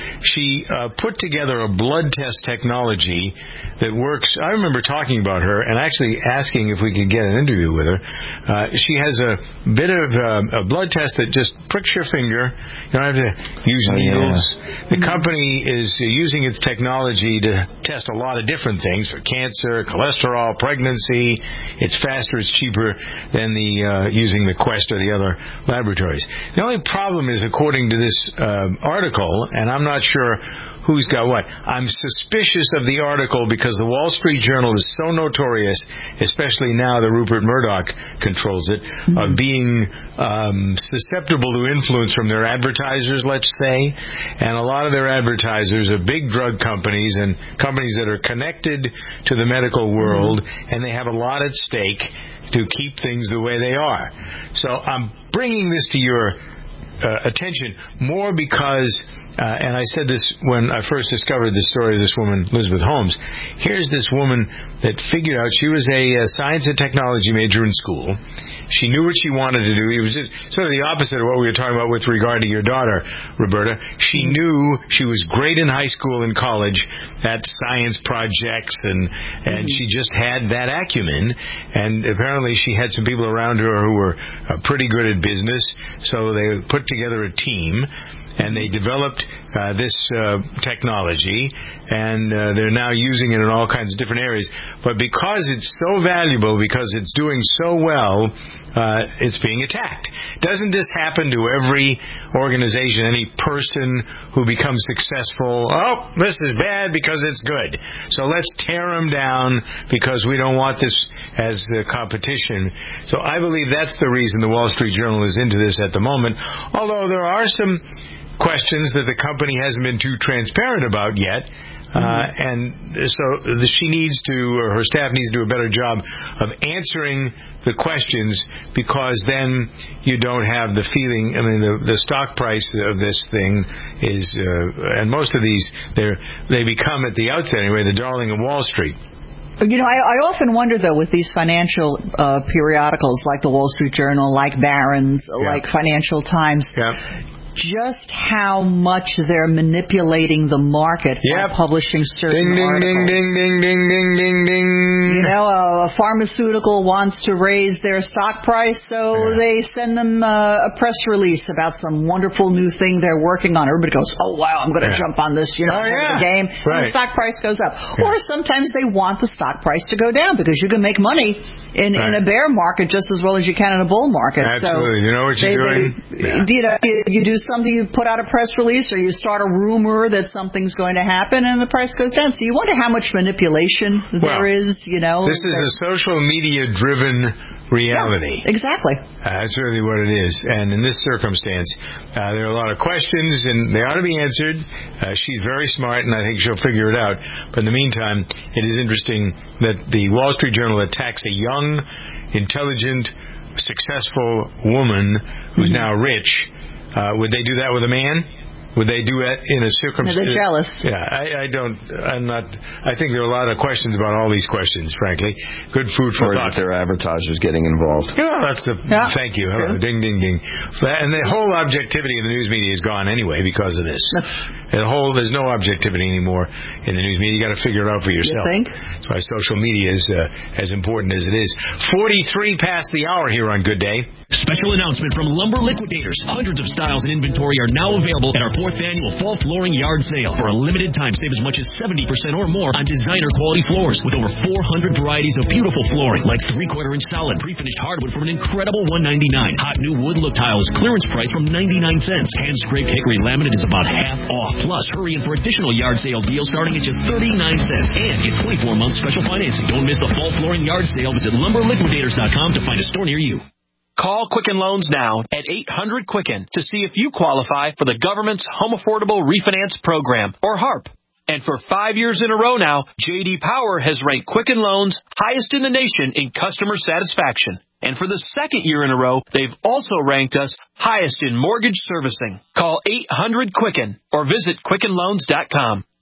She uh, put together a blood test technology that works. I remember talking about her and actually asking if we could get an interview with her. Uh, she has a bit of uh, a blood test that just pricks your finger. You don't have to use Oh, needles. yeah. The company is using its technology to test a lot of different things for cancer, cholesterol, pregnancy. It's faster, it's cheaper than the uh, using the Quest or the other laboratories. The only problem is, according to this uh, article, and I'm not sure who's got what, I'm suspicious of the article because the Wall Street Journal is so notorious, especially now that Rupert Murdoch controls it, mm-hmm. of being um, susceptible to influence from their advertisers, let's say. And a lot of their advertisers are big drug companies and companies that are connected to the medical world, mm-hmm. and they have a lot at stake to keep things the way they are. So I'm bringing this to your uh, attention more because Uh, and I said this when I first discovered the story of this woman, Elizabeth Holmes. Here's this woman that figured out she was a, a science and technology major in school. She knew what she wanted to do. It was sort of the opposite of what we were talking about with regard to your daughter, Roberta. She knew she was great in high school and college at science projects, and, and she just had that acumen. And apparently she had some people around her who were uh, pretty good at business, so they put together a team. And they developed uh, this uh, technology, and uh, they're now using it in all kinds of different areas. But because it's so valuable, because it's doing so well, uh, it's being attacked. Doesn't this happen to every organization, any person who becomes successful? Oh, this is bad because it's good. So let's tear them down because we don't want this as a competition. So I believe that's the reason the Wall Street Journal is into this at the moment, although there are some questions that the company hasn't been too transparent about yet. Uh, and so she needs to, or her staff needs to do a better job of answering the questions, because then you don't have the feeling, I mean, the, the stock price of this thing is, uh, and most of these, they're, they become at the outset anyway, the darling of Wall Street. You know, I, I often wonder, though, with these financial uh, periodicals like the Wall Street Journal, like Barron's, yeah. like Financial Times, yeah. just how much they're manipulating the market yep. by publishing certain ding, ding, articles. Ding, ding, ding, ding, ding, ding, You know, a, a pharmaceutical wants to raise their stock price, so yeah. they send them uh, a press release about some wonderful new thing they're working on. Everybody goes, oh, wow, I'm going to yeah. jump on this, you know, oh, yeah. the game. Right. And the stock price goes up. Yeah. Or sometimes they want the stock price to go down because you can make money in, right. in a bear market just as well as you can in a bull market. Absolutely. So you know what you're they, doing? They, yeah. You know, you, you do something, you put out a press release, or you start a rumor that something's going to happen, and the price goes down. So you wonder how much manipulation well, there is, you know. This is a social media-driven reality. Yeah, exactly. Uh, that's really what it is. And in this circumstance, uh, there are a lot of questions, and they ought to be answered. Uh, she's very smart, and I think she'll figure it out. But in the meantime, it is interesting that the Wall Street Journal attacks a young, intelligent, successful woman who's mm-hmm. now rich. Uh, would they do that with a man? Would they do that in a circumstance? No, they're jealous. Yeah, I, I don't. I'm not. I think there are a lot of questions about all these questions. Frankly, good food for or thought. Their advertisers getting involved. Yeah, that's the. Yeah. Thank you. Hello, ding, ding, ding. And the whole objectivity of the news media is gone anyway because of this. The whole there's no objectivity anymore in the news media. You got to figure it out for yourself. You think? That's why social media is uh, as important as it is. Forty-three past the hour here on Good Day. Special announcement from Lumber Liquidators. Hundreds of styles and inventory are now available at our fourth annual Fall Flooring Yard Sale. For a limited time, save as much as seventy percent or more on designer quality floors with over four hundred varieties of beautiful flooring, like three-quarter inch solid pre-finished hardwood from an incredible one ninety-nine. Hot new wood look tiles clearance price from ninety-nine cents. Hand-scraped hickory laminate is about half off. Plus, hurry in for additional yard sale deals starting at just thirty-nine cents. And get twenty-four month special financing. Don't miss the Fall Flooring Yard Sale. Visit lumber liquidators dot com to find a store near you. Call Quicken Loans now at eight hundred Quicken to see if you qualify for the government's Home Affordable Refinance Program, or HARP. And for five years in a row now, J D Power has ranked Quicken Loans highest in the nation in customer satisfaction. And for the second year in a row, they've also ranked us highest in mortgage servicing. Call eight hundred Quicken or visit Quicken Loans dot com.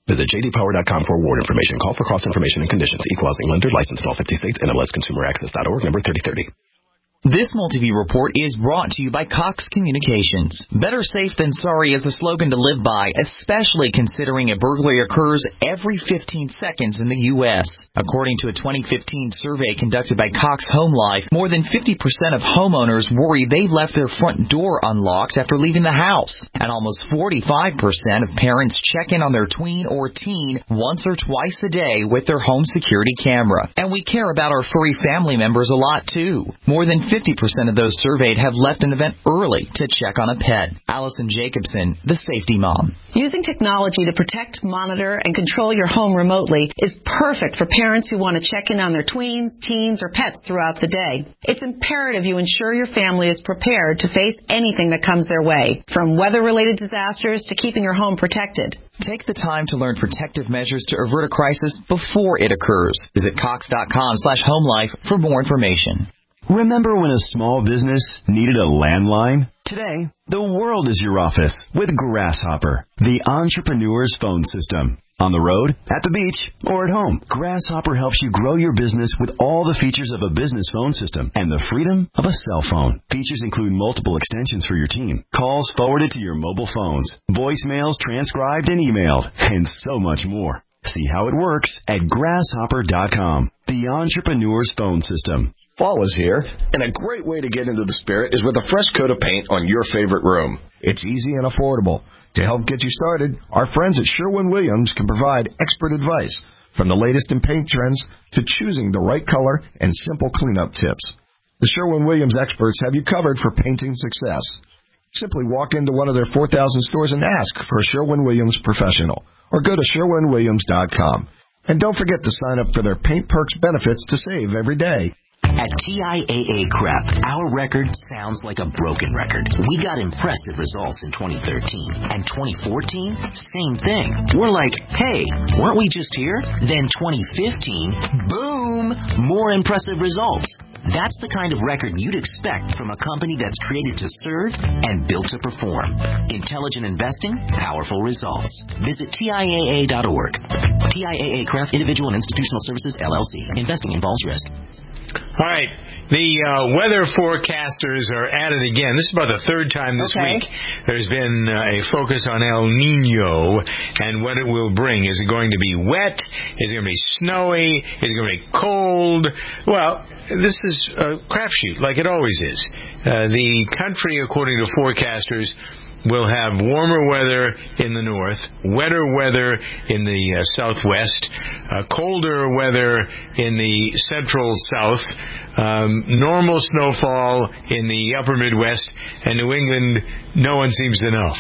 Visit j d power dot com for award information. Call for cost information and conditions. Equal housing lender. Licensed in all fifty states. N M L S consumer access dot org. Number thirty thirty. This Multiview report is brought to you by Cox Communications. Better safe than sorry is a slogan to live by, especially considering a burglary occurs every fifteen seconds in the U S According to a twenty fifteen survey conducted by Cox Home Life, more than fifty percent of homeowners worry they've left their front door unlocked after leaving the house. And almost forty-five percent of parents check in on their tween or teen once or twice a day with their home security camera. And we care about our furry family members a lot, too. More than fifty percent of those surveyed have left an event early to check on a pet. Allison Jacobson, the safety mom. Using technology to protect, monitor, and control your home remotely is perfect for parents who want to check in on their tweens, teens, or pets throughout the day. It's imperative you ensure your family is prepared to face anything that comes their way, from weather-related disasters to keeping your home protected. Take the time to learn protective measures to avert a crisis before it occurs. Visit cox.com slash homelife for more information. Remember when a small business needed a landline? Today, the world is your office with Grasshopper, the entrepreneur's phone system. On the road, at the beach, or at home, Grasshopper helps you grow your business with all the features of a business phone system and the freedom of a cell phone. Features include multiple extensions for your team, calls forwarded to your mobile phones, voicemails transcribed and emailed, and so much more. See how it works at grasshopper dot com, the entrepreneur's phone system. Fall is here, and a great way to get into the spirit is with a fresh coat of paint on your favorite room. It's easy and affordable. To help get you started, our friends at Sherwin-Williams can provide expert advice, from the latest in paint trends to choosing the right color and simple cleanup tips. The Sherwin-Williams experts have you covered for painting success. Simply walk into one of their four thousand stores and ask for a Sherwin-Williams professional, or go to sherwin williams dot com. And don't forget to sign up for their Paint Perks benefits to save every day. At T I A A Crep, our record sounds like a broken record. We got impressive results in twenty thirteen. And twenty fourteen, same thing. We're like, hey, weren't we just here? Then twenty fifteen, boom, more impressive results. That's the kind of record you'd expect from a company that's created to serve and built to perform. Intelligent investing, powerful results. Visit T I A A dot org. T I A A Craft Individual and Institutional Services, L L C. Investing involves risk. All right. The uh, weather forecasters are at it again. This is about the third time this okay. week there's been uh, a focus on El Nino and what it will bring. Is it going to be wet? Is it going to be snowy? Is it going to be cold? Well, this is a crapshoot, like it always is. Uh, the country, according to forecasters, will have warmer weather in the north, wetter weather in the uh, southwest, uh, colder weather in the central south, um, normal snowfall in the upper Midwest, and New England, no one seems to know.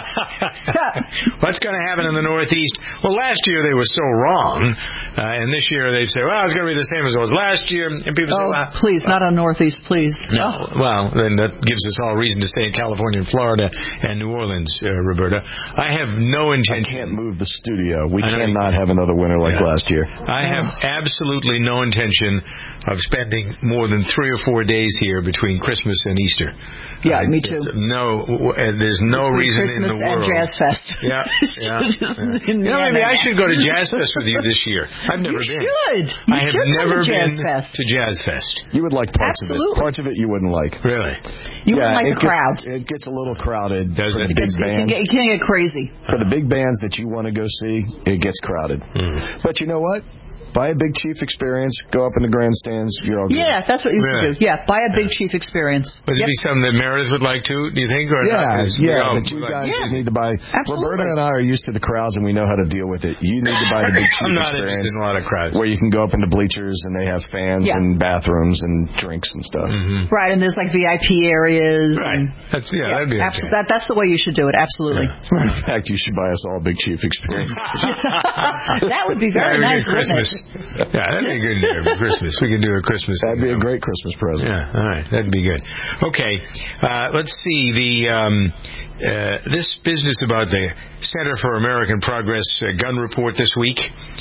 What's going to happen in the Northeast? Well, last year they were so wrong, uh, and this year they say, well, it's going to be the same as it was last year, and people oh, say, well, please, not on Northeast, please. No, oh. Well, then that gives us all reason to stay in California and Florida and New Orleans, uh, Roberta. I have no intention. I can't move the studio. We cannot have another winter like yeah. last year. I have absolutely no intention of spending more than three or four days here between Christmas and Easter. Yeah, uh, me too. No, uh, there's no between reason Christmas in the world. And Jazz Fest. Yeah, yeah. yeah. You know, maybe I should go to Jazz Fest with you this year. I've never you been. Should. You I have should never to been Fest. to Jazz Fest. You would like parts Absolutely. of it. Parts of it you wouldn't like. Really? You yeah, wouldn't like the gets, crowd. It gets a little crowded. Does for it? the big it, bands. It can get crazy. For the big bands that you want to go see, it gets crowded. Mm. But you know what? Buy a Big Chief experience, go up in the grandstands, you're all good. Yeah, that's what you really? should do. Yeah, buy a Big yeah. Chief experience. Would yep. it be something that Meredith would like to, do you think? Or yeah, not? yeah, no, but you guys yeah. need to buy. Absolutely. Roberta and I are used to the crowds, and we know how to deal with it. You need to buy the Big Chief I'm not experience. interested in a lot of crowds. Where you can go up into bleachers, and they have fans yeah. and bathrooms and drinks and stuff. Mm-hmm. Right, and there's like V I P areas. Right. And, that's, yeah, yeah, that'd be abso- okay. that, That's the way you should do it, absolutely. Yeah. In fact, you should buy us all a Big Chief experience. That would be very that'd nice, be Christmas. wouldn't it? Yeah, that'd be good for Christmas. We could do a Christmas. That'd be you know. a great Christmas present. Yeah, all right. That'd be good. Okay, uh, let's see. The um, uh, this business about the Center for American Progress uh, gun report this week.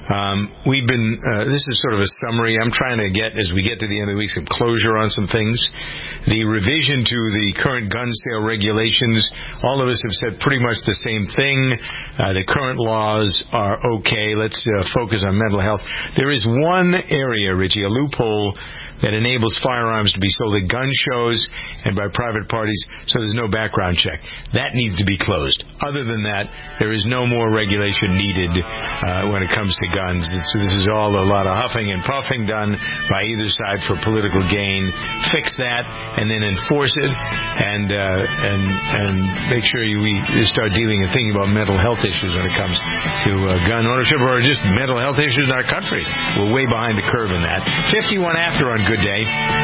Um, we've been, uh, this is sort of a summary. I'm trying to get, as we get to the end of the week, some closure on some things. The revision to the current gun sale regulations, all of us have said pretty much the same thing. Uh, the current laws are okay. Let's uh, focus on mental health. There is one area, Richie, a loophole that enables firearms to be sold at gun shows and by private parties, so there's no background check. That needs to be closed. Other than that, there is no more regulation needed uh, when it comes to guns. It's, this is all a lot of huffing and puffing done by either side for political gain. Fix that and then enforce it, and uh, and and make sure you, we start dealing and thinking about mental health issues when it comes to uh, gun ownership or just mental health issues in our country. We're way behind the curve in that. fifty-one after on Good Day.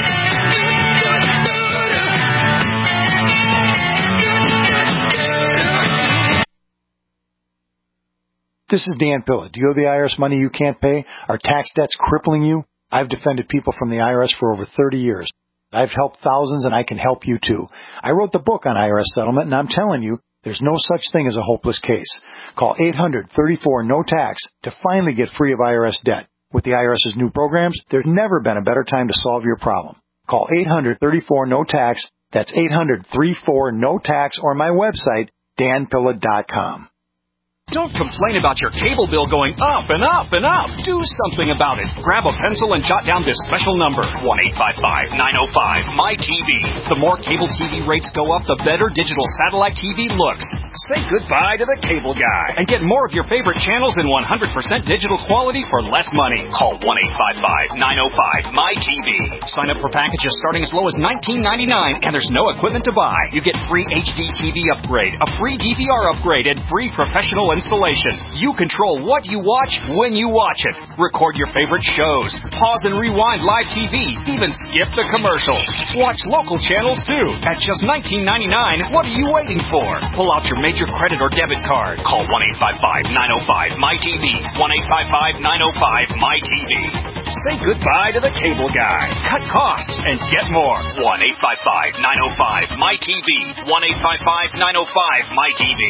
This is Dan Pilla. Do you owe the I R S money you can't pay? Are tax debts crippling you? I've defended people from the I R S for over thirty years. I've helped thousands, and I can help you too. I wrote the book on I R S settlement, and I'm telling you, there's no such thing as a hopeless case. Call eight hundred thirty-four no tax to finally get free of I R S debt. With the I R S's new programs, there's never been a better time to solve your problem. Call eight hundred thirty-four no tax. That's eight hundred thirty-four no tax, or my website, dan pilla dot com. Don't complain about your cable bill going up and up and up. Do something about it. Grab a pencil and jot down this special number, one eight five five, nine oh five, M Y T V. The more cable T V rates go up, the better digital satellite T V looks. Say goodbye to the cable guy and get more of your favorite channels in one hundred percent digital quality for less money. Call one eight five five, nine oh five, M Y T V. Sign up for packages starting as low as nineteen ninety-nine, and there's no equipment to buy. You get free H D T V upgrade, a free D V R upgrade, and free professional installation. You control what you watch when you watch it. Record your favorite shows. Pause and rewind live T V. Even skip the commercials. Watch local channels too. At just nineteen ninety-nine, what are you waiting for? Pull out your major credit or debit card. Call one eight five five, nine oh five, M Y T V. one eight five five, nine oh five, M Y T V. Say goodbye to the cable guy. Cut costs and get more. one eight five five, nine oh five, M Y T V. one eight five five, nine oh five, M Y T V.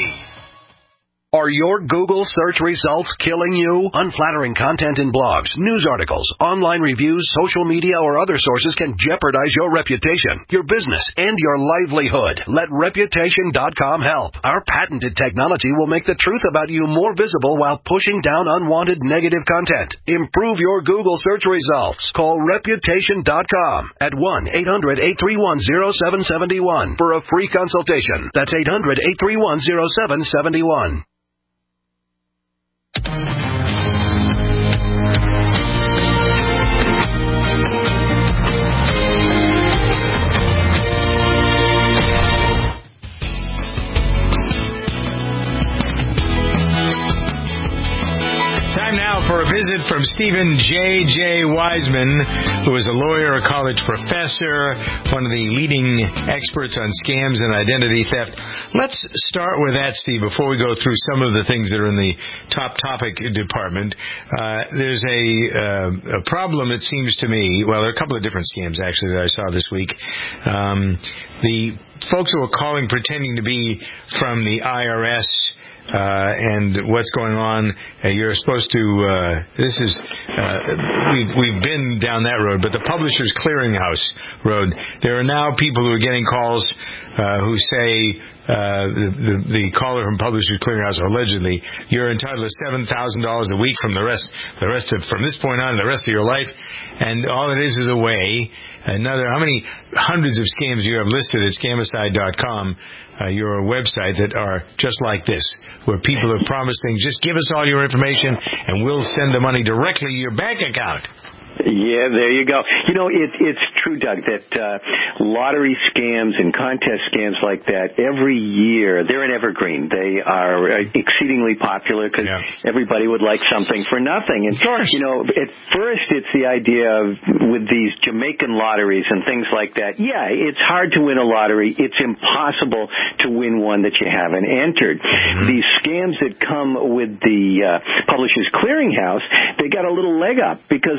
Are your Google search results killing you? Unflattering content in blogs, news articles, online reviews, social media, or other sources can jeopardize your reputation, your business, and your livelihood. Let Reputation dot com help. Our patented technology will make the truth about you more visible while pushing down unwanted negative content. Improve your Google search results. Call Reputation dot com at one eight hundred, eight three one, oh seven seven one for a free consultation. That's eight hundred, eight three one, oh seven seven one. For a visit from Stephen J J. Wiseman, who is a lawyer, a college professor, one of the leading experts on scams and identity theft. Let's start with that, Steve, before we go through some of the things that are in the top topic department. Uh, there's a, uh, a problem, it seems to me. Well, there are a couple of different scams, actually, that I saw this week. Um, the folks who are calling pretending to be from the I R S, Uh, and what's going on, uh, you're supposed to, uh, this is, uh, we've, we've been down that road, but the Publishers Clearinghouse road, there are now people who are getting calls, uh, who say, uh, the, the, the caller from Publishers Clearinghouse, allegedly, you're entitled to seven thousand dollars a week from the rest, the rest of, from this point on, the rest of your life, and all it is is a way. Another, how many hundreds of scams you have listed at scamicide dot com, uh, your website, that are just like this, where people have promised things, just give us all your information and we'll send the money directly to your bank account. Yeah, there you go. You know, it, it's true, Doug, that uh, lottery scams and contest scams like that, every year, they're an evergreen. They are exceedingly popular because yeah. everybody would like something for nothing. And, you know, at first it's the idea of, with these Jamaican lotteries and things like that, yeah, it's hard to win a lottery. It's impossible to win one that you haven't entered. Mm-hmm. These scams that come with the uh, Publishers Clearinghouse, they got a little leg up because a lot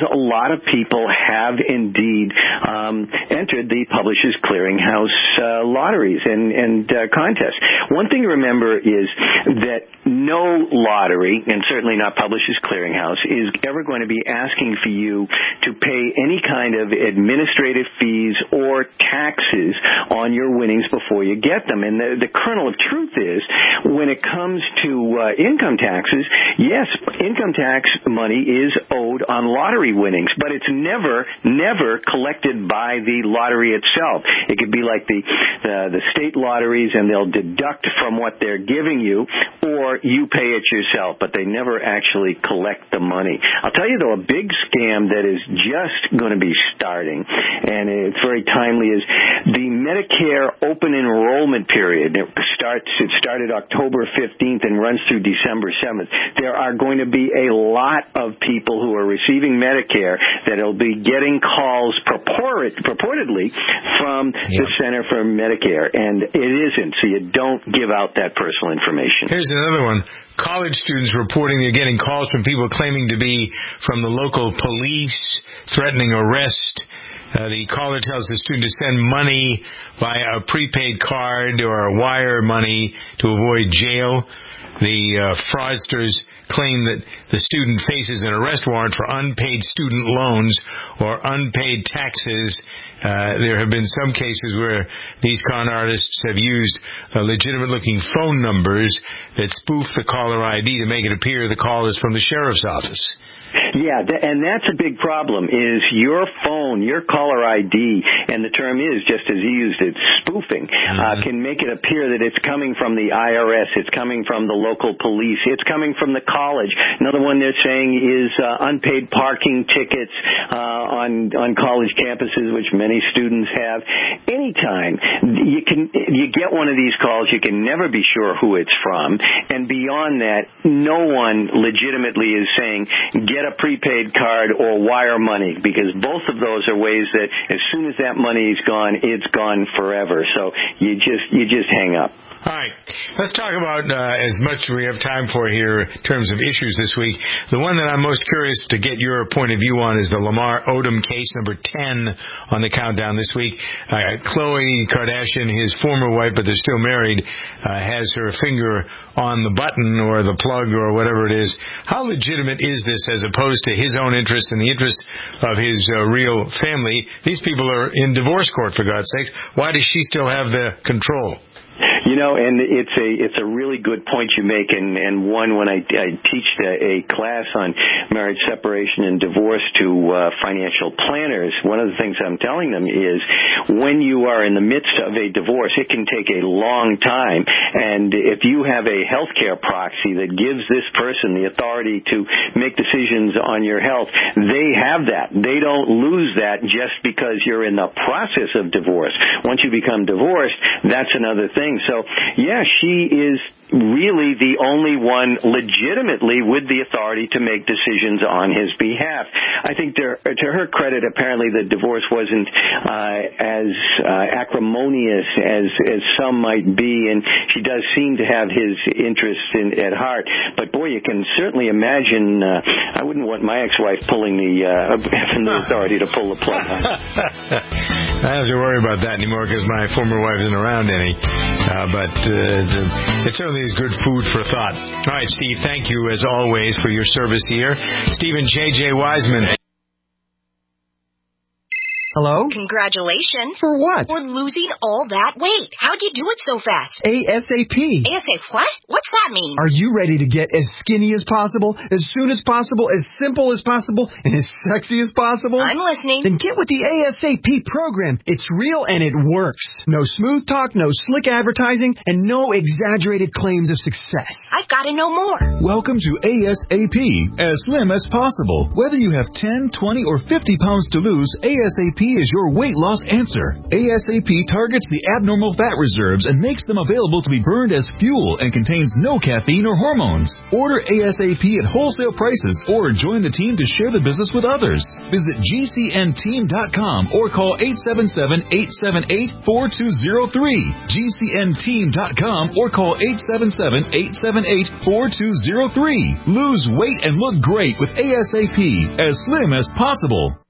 lot of people have indeed um, entered the Publishers Clearinghouse uh, lotteries and, and uh, contests. One thing to remember is that no lottery, and certainly not Publishers Clearinghouse, is ever going to be asking for you to pay any kind of administrative fees or taxes on your winnings before you get them. And the, the kernel of truth is, when it comes to uh, income taxes, yes, income tax money is owed on lottery winnings, but it's never, never collected by the lottery itself. It could be like the, the, the state lotteries, and they'll deduct from what they're giving you, or you pay it yourself, but they never actually collect the money. I'll tell you, though, a big scam that is just going to be starting, and it's very timely, is the Medicare open enrollment period. It starts, it started October fifteenth and runs through December seventh. There are going to be a lot of people who are receiving Medicare that will be getting calls purport, purportedly from yeah. the Center for Medicare, and it isn't, so you don't give out that personal information. Here's another one. College students reporting they're getting calls from people claiming to be from the local police, threatening arrest. Uh, the caller tells the student to send money via a prepaid card or wire money to avoid jail. The uh, fraudsters claim that the student faces an arrest warrant for unpaid student loans or unpaid taxes. Uh, there have been some cases where these con artists have used uh, legitimate-looking phone numbers that spoof the caller I D to make it appear the call is from the sheriff's office. Yeah, and that's a big problem, is your phone, your caller I D, and the term is, just as he used it, spoofing, mm-hmm. uh, can make it appear that it's coming from the I R S, it's coming from the local police, it's coming from the college. Another one they're saying is uh, unpaid parking tickets uh, on on college campuses, which many students have. Anytime you can you get one of these calls, you can never be sure who it's from, and beyond that, no one legitimately is saying, get a prepaid card or wire money, because both of those are ways that as soon as that money is gone, it's gone forever. So you just you just hang up. All right. Let's talk about uh, as much as we have time for here in terms of issues this week. The one that I'm most curious to get your point of view on is the Lamar Odom case, number ten on the countdown this week. Uh, Khloe Kardashian, his former wife, but they're still married, uh, has her finger on the button or the plug or whatever it is. How legitimate is this as opposed to his own interest and the interest of his uh, real family? These people are in divorce court, for God's sakes. Why does she still have the control? You know, and it's a it's a really good point you make, and, and one when I, I teach a, a class on marriage separation and divorce to uh, financial planners, one of the things I'm telling them is when you are in the midst of a divorce, it can take a long time, and if you have a healthcare proxy that gives this person the authority to make decisions on your health, they have that. They don't lose that just because you're in the process of divorce. Once you become divorced, that's another thing. So, yeah, she is really the only one legitimately with the authority to make decisions on his behalf. I think to, to her credit, apparently the divorce wasn't uh, as uh, acrimonious as, as some might be, and she does seem to have his interests in, at heart. But, boy, you can certainly imagine, uh, I wouldn't want my ex-wife pulling the, uh, having the authority to pull the plug on. I don't have to worry about that anymore because my former wife isn't around any. Uh, but uh, it certainly is good food for thought. All right, Steve, thank you as always for your service here. Stephen J J. Wiseman. Hello? Congratulations. For what? For losing all that weight. How'd you do it so fast? ASAP. ASAP what? What's that mean? Are you ready to get as skinny as possible, as soon as possible, as simple as possible, and as sexy as possible? I'm listening. Then get with the ASAP program. It's real and it works. No smooth talk, no slick advertising, and no exaggerated claims of success. I've got to know more. Welcome to ASAP, as slim as possible. Whether you have ten, twenty, or fifty pounds to lose, ASAP is your weight loss answer. ASAP targets the abnormal fat reserves and makes them available to be burned as fuel and contains no caffeine or hormones. Order ASAP at wholesale prices or join the team to share the business with others. Visit G C N team dot com or call eight seven seven, eight seven eight, four two zero three. G C N team dot com or call eight seven seven, eight seven eight, four two zero three. Lose weight and look great with ASAP, as slim as possible.